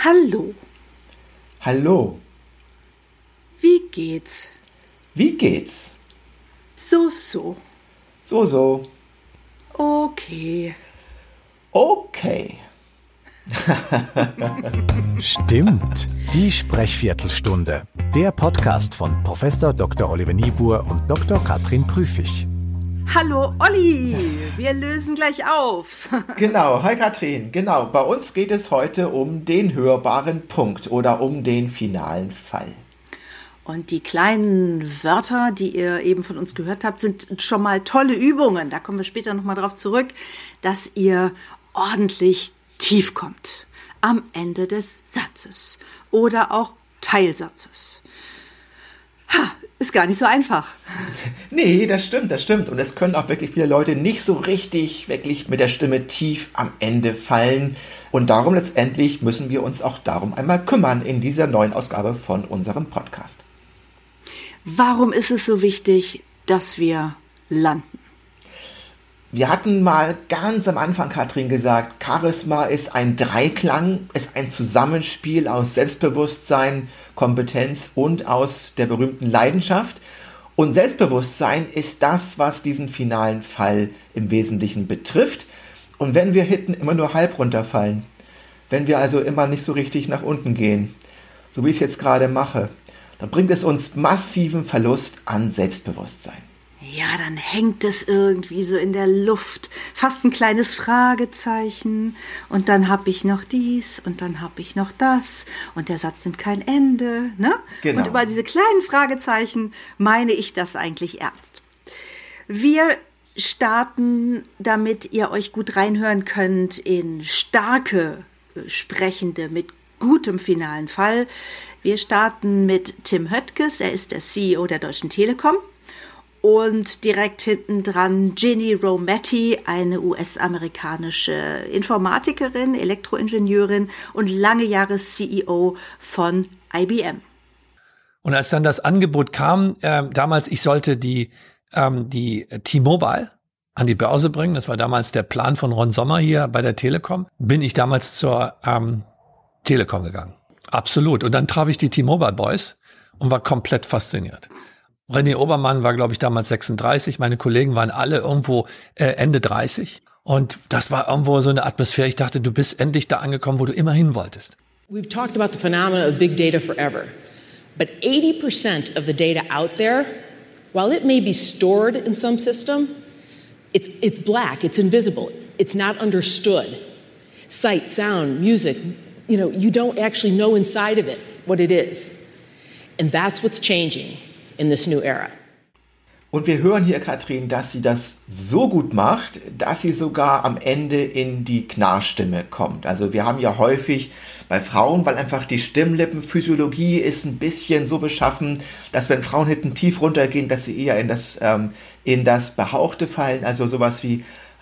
Hallo. Hallo. Wie geht's? Wie geht's? So. So. Okay. Okay. Stimmt, die Sprechviertelstunde. Der Podcast von Prof. Dr. Oliver Niebuhr und Dr. Katrin Prüfig. Hallo Olli, wir lösen gleich auf. Genau, hi Katrin. Genau, bei uns geht es heute um den hörbaren Punkt oder um den finalen Fall. Und die kleinen Wörter, die ihr eben von uns gehört habt, sind schon mal tolle Übungen. Da kommen wir später nochmal drauf zurück, dass ihr ordentlich tief kommt am Ende des Satzes oder auch Teilsatzes. Ist gar nicht so einfach. Nee, das stimmt. Und es können auch wirklich viele Leute nicht so richtig wirklich mit der Stimme tief am Ende fallen. Und darum letztendlich müssen wir uns auch darum einmal kümmern in dieser neuen Ausgabe von unserem Podcast. Warum ist es so wichtig, dass wir landen? Wir hatten mal ganz am Anfang, Katrin, gesagt, Charisma ist ein Dreiklang, ist ein Zusammenspiel aus Selbstbewusstsein, Kompetenz und aus der berühmten Leidenschaft. Und Selbstbewusstsein ist das, was diesen finalen Fall im Wesentlichen betrifft. Und wenn wir hinten immer nur halb runterfallen, wenn wir also immer nicht so richtig nach unten gehen, so wie ich es jetzt gerade mache, dann bringt es uns massiven Verlust an Selbstbewusstsein. Ja, dann hängt es irgendwie so in der Luft, fast ein kleines Fragezeichen. Und dann habe ich noch dies und dann habe ich noch das und der Satz nimmt kein Ende, ne? Genau. Und über diese kleinen Fragezeichen meine ich das eigentlich ernst. Wir starten, damit ihr euch gut reinhören könnt in starke Sprechende mit gutem finalen Fall. Wir starten mit Tim Höttges, er ist der CEO der Deutschen Telekom. Und direkt hinten dran Ginny Rometty, eine US-amerikanische Informatikerin, Elektroingenieurin und lange Jahre CEO von IBM. Und als dann das Angebot kam, damals, ich sollte die T-Mobile an die Börse bringen, das war damals der Plan von Ron Sommer hier bei der Telekom, bin ich damals zur Telekom gegangen. Absolut. Und dann traf ich die T-Mobile Boys und war komplett fasziniert. René Obermann war, glaube ich, damals 36. Meine Kollegen waren alle irgendwo Ende 30. Und das war irgendwo so eine Atmosphäre. Ich dachte, du bist endlich da angekommen, wo du immer hin wolltest. We've talked about the phenomenon of big data forever. But 80% of the data out there, while it may be stored in some system, it's black, it's invisible, it's not understood. Sight, sound, music, you don't actually know inside of it what it is. And that's what's changing in this new era. Und wir hören hier, Katrin, dass sie das so gut macht, dass sie sogar am Ende in die Knarrstimme kommt. Also wir haben ja häufig bei Frauen, weil einfach die Stimmlippenphysiologie ist ein bisschen so beschaffen, dass wenn Frauen hinten tief runtergehen, dass sie eher in das Behauchte fallen. Also sowas wie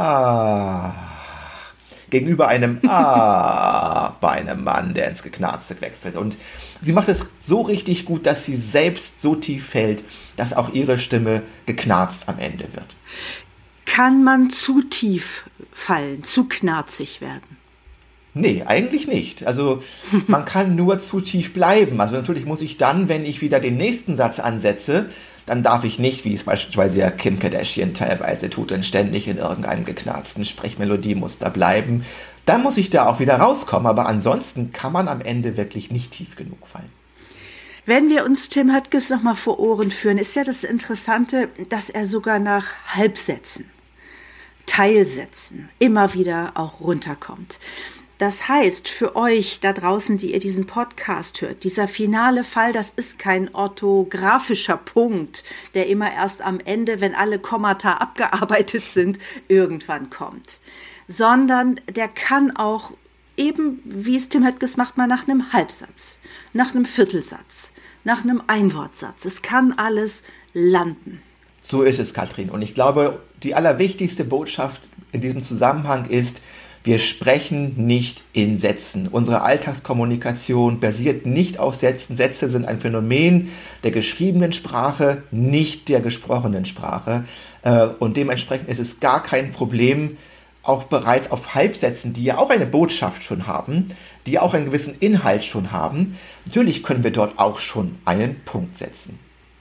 gegenüber einem bei einem Mann, der ins Geknarzte wechselt. Und sie macht es so richtig gut, dass sie selbst so tief fällt, dass auch ihre Stimme geknarzt am Ende wird. Kann man zu tief fallen, zu knarzig werden? Nee, eigentlich nicht. Also man kann nur zu tief bleiben. Also natürlich muss ich dann, wenn ich wieder den nächsten Satz ansetze, dann darf ich nicht, wie es beispielsweise ja Kim Kardashian teilweise tut, dann ständig in irgendeinem geknarzten Sprechmelodiemuster bleiben. Dann muss ich da auch wieder rauskommen, aber ansonsten kann man am Ende wirklich nicht tief genug fallen. Wenn wir uns Tim Höttges nochmal vor Ohren führen, ist ja das Interessante, dass er sogar nach Halbsätzen, Teilsätzen immer wieder auch runterkommt. Das heißt, für euch da draußen, die ihr diesen Podcast hört, dieser finale Fall, das ist kein orthografischer Punkt, der immer erst am Ende, wenn alle Kommata abgearbeitet sind, irgendwann kommt. Sondern der kann auch eben, wie es Tim Höttges macht, mal nach einem Halbsatz, nach einem Viertelsatz, nach einem Einwortsatz. Es kann alles landen. So ist es, Katrin. Und ich glaube, die allerwichtigste Botschaft in diesem Zusammenhang ist, wir sprechen nicht in Sätzen. Unsere Alltagskommunikation basiert nicht auf Sätzen. Sätze sind ein Phänomen der geschriebenen Sprache, nicht der gesprochenen Sprache. Und dementsprechend ist es gar kein Problem, auch bereits auf Halbsätzen, die ja auch eine Botschaft schon haben, die auch einen gewissen Inhalt schon haben, natürlich können wir dort auch schon einen Punkt setzen.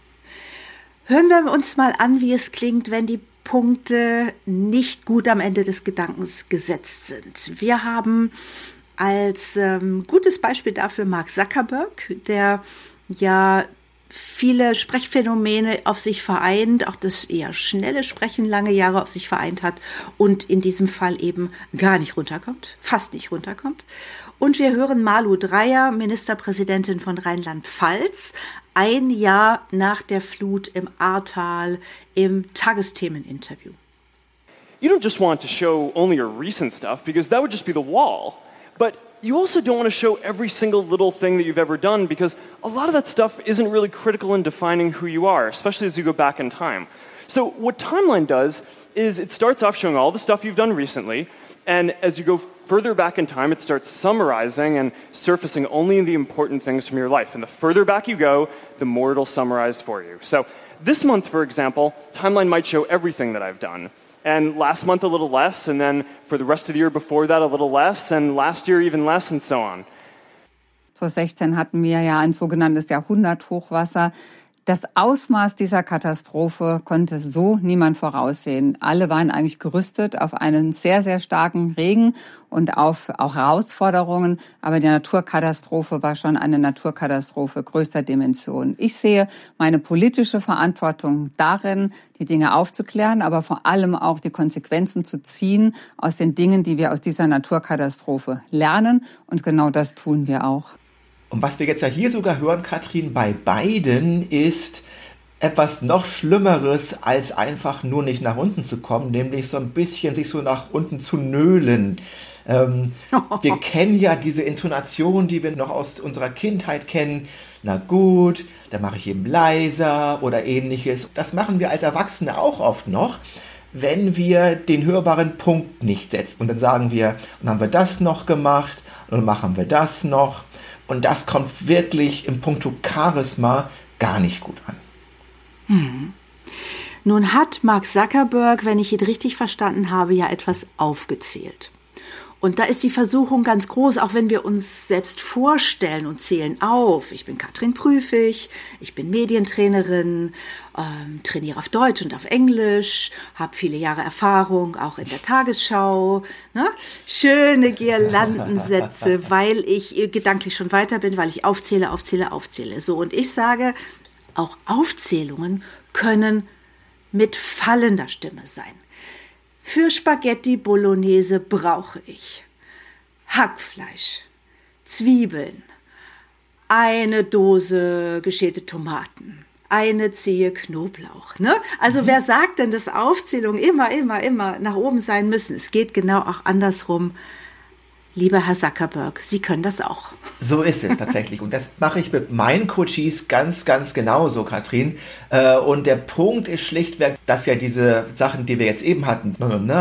Hören wir uns mal an, wie es klingt, wenn die Punkte nicht gut am Ende des Gedankens gesetzt sind. Wir haben als gutes Beispiel dafür Mark Zuckerberg, der ja viele Sprechphänomene auf sich vereint, auch das eher schnelle Sprechen lange Jahre auf sich vereint hat und in diesem Fall eben gar nicht runterkommt, fast nicht runterkommt. Und wir hören Malu Dreyer, Ministerpräsidentin von Rheinland-Pfalz, ein Jahr nach der Flut im Ahrtal im Tagesthemeninterview. You don't just want to show only your recent stuff because that would just be the wall. But you also don't want to show every single little thing that you've ever done because a lot of that stuff isn't really critical in defining who you are, especially as you go back in time. So what Timeline does is it starts off showing all the stuff you've done recently, and as you go further back in time, it starts summarizing and surfacing only the important things from your life. And the further back you go, the more it'll summarize for you. So this month, for example, Timeline might show everything that I've done. And last month a little less, and then for the rest of the year before that a little less, and last year even less, and so on. 2016 hatten wir ja ein sogenanntes Jahrhunderthochwasser. Das Ausmaß dieser Katastrophe konnte so niemand voraussehen. Alle waren eigentlich gerüstet auf einen sehr, sehr starken Regen und auf auch Herausforderungen. Aber die Naturkatastrophe war schon eine Naturkatastrophe größter Dimension. Ich sehe meine politische Verantwortung darin, die Dinge aufzuklären, aber vor allem auch die Konsequenzen zu ziehen aus den Dingen, die wir aus dieser Naturkatastrophe lernen. Und genau das tun wir auch. Und was wir jetzt ja hier sogar hören, Katrin, bei beiden ist etwas noch Schlimmeres, als einfach nur nicht nach unten zu kommen, nämlich so ein bisschen sich so nach unten zu nölen. Wir kennen ja diese Intonation, die wir noch aus unserer Kindheit kennen. Na gut, dann mache ich eben leiser oder ähnliches. Das machen wir als Erwachsene auch oft noch, wenn wir den hörbaren Punkt nicht setzen. Und dann sagen wir, und dann haben wir das noch gemacht und dann machen wir das noch. Und das kommt wirklich im Punkto Charisma gar nicht gut an. Nun hat Mark Zuckerberg, wenn ich ihn richtig verstanden habe, ja etwas aufgezählt. Und da ist die Versuchung ganz groß, auch wenn wir uns selbst vorstellen und zählen auf. Ich bin Katrin Prüfig, ich bin Medientrainerin, trainiere auf Deutsch und auf Englisch, habe viele Jahre Erfahrung, auch in der Tagesschau. Ne? Schöne Girlandensätze, weil ich gedanklich schon weiter bin, weil ich aufzähle. So, und ich sage, auch Aufzählungen können mit fallender Stimme sein. Für Spaghetti Bolognese brauche ich Hackfleisch, Zwiebeln, eine Dose geschälte Tomaten, eine Zehe Knoblauch. Ne? Also wer sagt denn, dass Aufzählungen immer nach oben sein müssen? Es geht genau auch andersrum. Lieber Herr Zuckerberg, Sie können das auch. So ist es tatsächlich. Und das mache ich mit meinen Coaches ganz, ganz genauso, Katrin. Und der Punkt ist schlichtweg, dass ja diese Sachen, die wir jetzt eben hatten,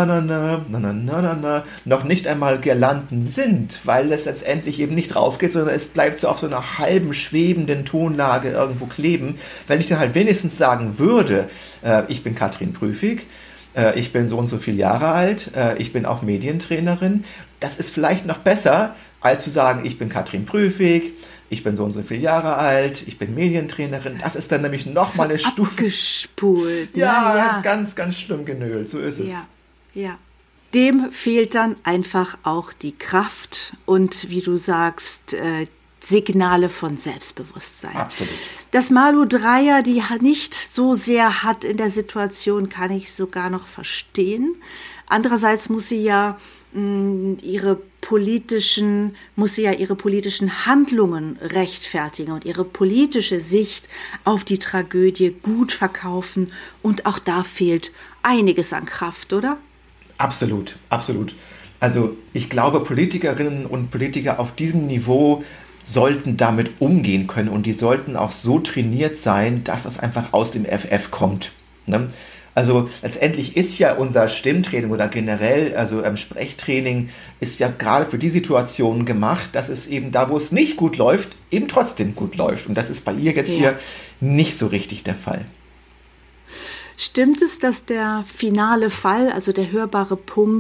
noch nicht einmal Girlanden sind, weil es letztendlich eben nicht drauf geht, sondern es bleibt so auf so einer halben schwebenden Tonlage irgendwo kleben. Wenn ich dann halt wenigstens sagen würde, ich bin Katrin Prüfig, ich bin so und so viele Jahre alt, ich bin auch Medientrainerin. Das ist vielleicht noch besser, als zu sagen, ich bin Katrin Prüfig, ich bin so und so viele Jahre alt, ich bin Medientrainerin. Das ist dann nämlich noch mal eine Stufe. Abgespult. Ja, ganz, ganz schlimm genölt, so ist es. Ja. Dem fehlt dann einfach auch die Kraft und, wie du sagst, Signale von Selbstbewusstsein. Absolut. Dass Malu Dreyer die nicht so sehr hat in der Situation, kann ich sogar noch verstehen. Andererseits muss sie ja ihre politischen Handlungen rechtfertigen und ihre politische Sicht auf die Tragödie gut verkaufen. Und auch da fehlt einiges an Kraft, oder? Absolut. Also ich glaube, Politikerinnen und Politiker auf diesem Niveau sollten damit umgehen können und die sollten auch so trainiert sein, dass das einfach aus dem FF kommt. Ne? Also letztendlich ist ja unser Stimmtraining oder generell, also Sprechtraining, ist ja gerade für die Situation gemacht, dass es eben da, wo es nicht gut läuft, eben trotzdem gut läuft. Und das ist bei ihr jetzt hier nicht so richtig der Fall. Stimmt es, dass der finale Fall, also der hörbare Punkt,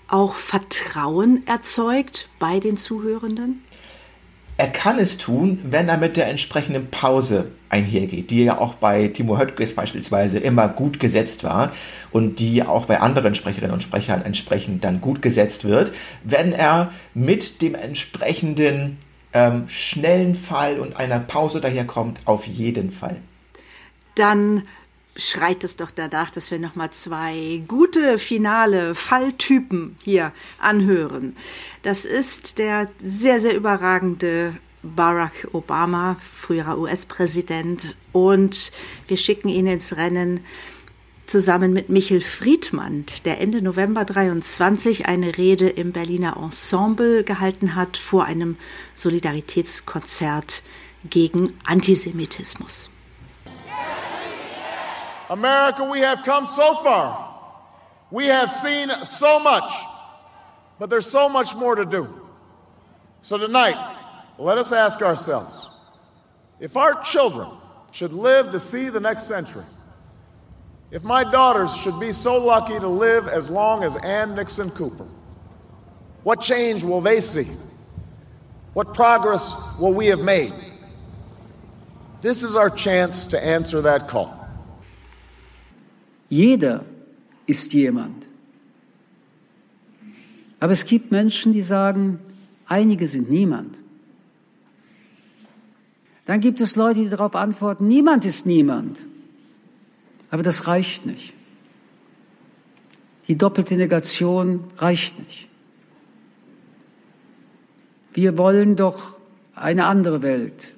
auch Vertrauen erzeugt bei den Zuhörenden? Er kann es tun, wenn er mit der entsprechenden Pause einhergeht, die ja auch bei Timo Höttges beispielsweise immer gut gesetzt war und die auch bei anderen Sprecherinnen und Sprechern entsprechend dann gut gesetzt wird, wenn er mit dem entsprechenden schnellen Fall und einer Pause daherkommt, auf jeden Fall. Dann schreit es doch danach, dass wir nochmal 2 gute finale Falltypen hier anhören. Das ist der sehr, sehr überragende Barack Obama, früherer US-Präsident, und wir schicken ihn ins Rennen zusammen mit Michel Friedmann, der Ende November 23 eine Rede im Berliner Ensemble gehalten hat vor einem Solidaritätskonzert gegen Antisemitismus. America, we have come so far. We have seen so much, but there's so much more to do. So tonight, let us ask ourselves, if our children should live to see the next century, if my daughters should be so lucky to live as long as Ann Nixon Cooper, what change will they see? What progress will we have made? This is our chance to answer that call. Jeder ist jemand. Aber es gibt Menschen, die sagen, einige sind niemand. Dann gibt es Leute, die darauf antworten, niemand ist niemand. Aber das reicht nicht. Die doppelte Negation reicht nicht. Wir wollen doch eine andere Welt.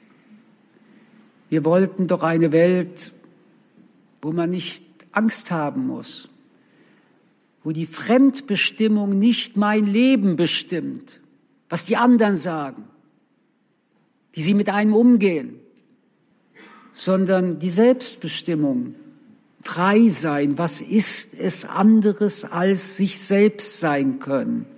Wir wollten doch eine Welt, wo man nicht Angst haben muss, wo die Fremdbestimmung nicht mein Leben bestimmt, was die anderen sagen, wie sie mit einem umgehen, sondern die Selbstbestimmung, frei sein, was ist es anderes als sich selbst sein können.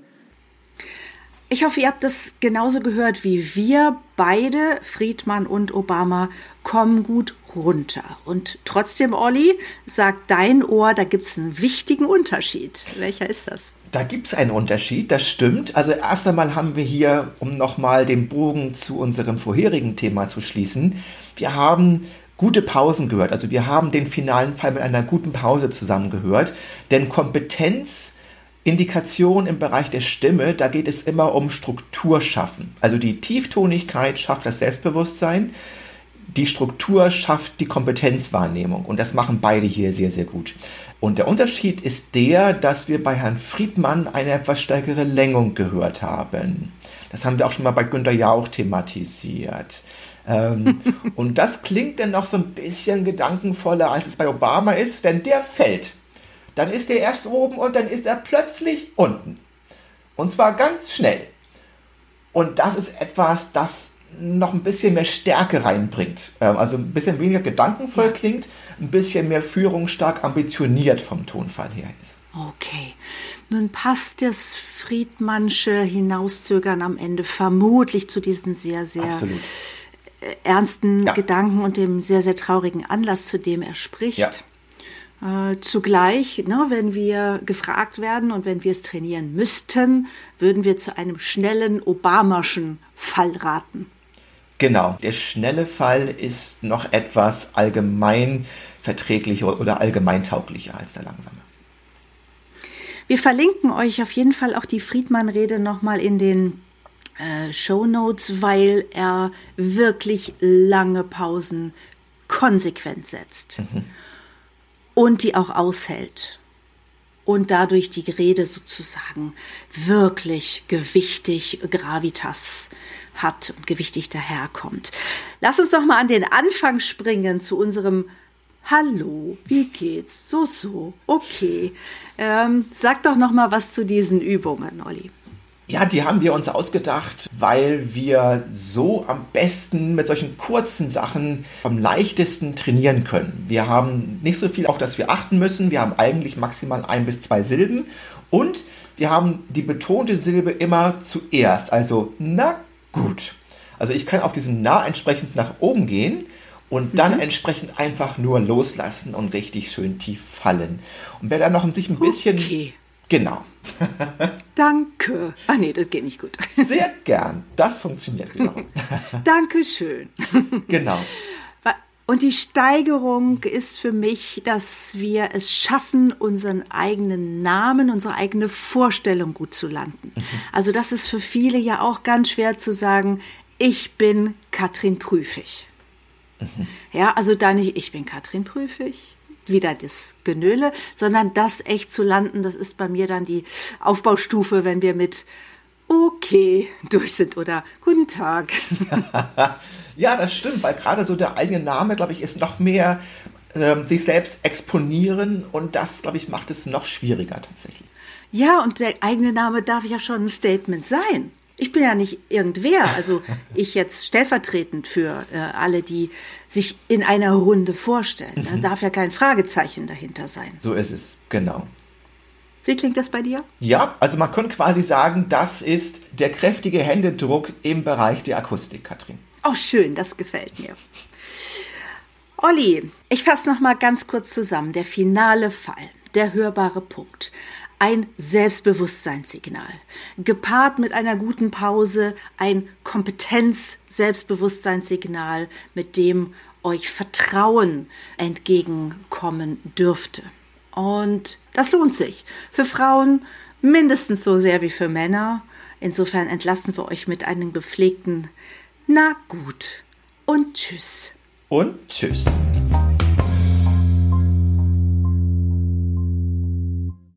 Ich hoffe, ihr habt das genauso gehört wie wir. Beide, Friedmann und Obama, kommen gut runter. Und trotzdem, Olli, sagt dein Ohr, da gibt es einen wichtigen Unterschied. Welcher ist das? Da gibt es einen Unterschied, das stimmt. Also erst einmal haben wir hier, um nochmal den Bogen zu unserem vorherigen Thema zu schließen, wir haben gute Pausen gehört. Also wir haben den finalen Fall mit einer guten Pause zusammengehört. Denn Kompetenz, Indikation im Bereich der Stimme, da geht es immer um Struktur schaffen. Also die Tieftonigkeit schafft das Selbstbewusstsein, die Struktur schafft die Kompetenzwahrnehmung und das machen beide hier sehr, sehr gut. Und der Unterschied ist der, dass wir bei Herrn Friedmann eine etwas stärkere Längung gehört haben. Das haben wir auch schon mal bei Günther Jauch thematisiert. Und das klingt dann noch so ein bisschen gedankenvoller, als es bei Obama ist, wenn der fällt. Dann ist er erst oben und dann ist er plötzlich unten. Und zwar ganz schnell. Und das ist etwas, das noch ein bisschen mehr Stärke reinbringt. Also ein bisschen weniger gedankenvoll klingt, ein bisschen mehr führungsstark ambitioniert vom Tonfall her ist. Okay. Nun passt das Friedmannsche Hinauszögern am Ende vermutlich zu diesen sehr, sehr ernsten Gedanken und dem sehr, sehr traurigen Anlass, zu dem er spricht. Ja. Zugleich, wenn wir gefragt werden und wenn wir es trainieren müssten, würden wir zu einem schnellen Obamaschen Fall raten. Genau, der schnelle Fall ist noch etwas allgemein verträglicher oder allgemeintauglicher als der langsame. Wir verlinken euch auf jeden Fall auch die Friedmann-Rede nochmal in den Shownotes, weil er wirklich lange Pausen konsequent setzt. Und die auch aushält und dadurch die Rede sozusagen wirklich gewichtig Gravitas hat und gewichtig daherkommt. Lass uns doch mal an den Anfang springen zu unserem Hallo, wie geht's? So, okay. Sag doch noch mal was zu diesen Übungen, Olli. Ja, die haben wir uns ausgedacht, weil wir so am besten mit solchen kurzen Sachen am leichtesten trainieren können. Wir haben nicht so viel, auf das wir achten müssen. Wir haben eigentlich maximal 1 bis 2 Silben. Und wir haben die betonte Silbe immer zuerst. Also, na gut. Also ich kann auf diesem Na entsprechend nach oben gehen und dann entsprechend einfach nur loslassen und richtig schön tief fallen. Und wer dann noch sich ein bisschen Genau. Danke. Ah nee, das geht nicht gut. Sehr gern. Das funktioniert wiederum. Dankeschön. Genau. Und die Steigerung ist für mich, dass wir es schaffen, unseren eigenen Namen, unsere eigene Vorstellung gut zu landen. Also das ist für viele ja auch ganz schwer zu sagen, ich bin Katrin Prüfig. Ja, also da nicht, ich bin Katrin Prüfig, wieder das Genöle, sondern das echt zu landen, das ist bei mir dann die Aufbaustufe, wenn wir mit okay durch sind oder guten Tag. Ja, das stimmt, weil gerade so der eigene Name, glaube ich, ist noch mehr sich selbst exponieren und das, glaube ich, macht es noch schwieriger tatsächlich. Ja, und der eigene Name darf ja schon ein Statement sein. Ich bin ja nicht irgendwer, also ich jetzt stellvertretend für alle, die sich in einer Runde vorstellen. Da darf ja kein Fragezeichen dahinter sein. So ist es, genau. Wie klingt das bei dir? Ja, also man könnte quasi sagen, das ist der kräftige Händedruck im Bereich der Akustik, Katrin. Oh, schön, das gefällt mir. Olli, ich fasse noch mal ganz kurz zusammen. Der finale Fall, der hörbare Punkt. Ein Selbstbewusstseinssignal. Gepaart mit einer guten Pause, ein Kompetenz-Selbstbewusstseinssignal, mit dem euch Vertrauen entgegenkommen dürfte. Und das lohnt sich. Für Frauen mindestens so sehr wie für Männer. Insofern entlassen wir euch mit einem gepflegten Na gut und tschüss. Und tschüss.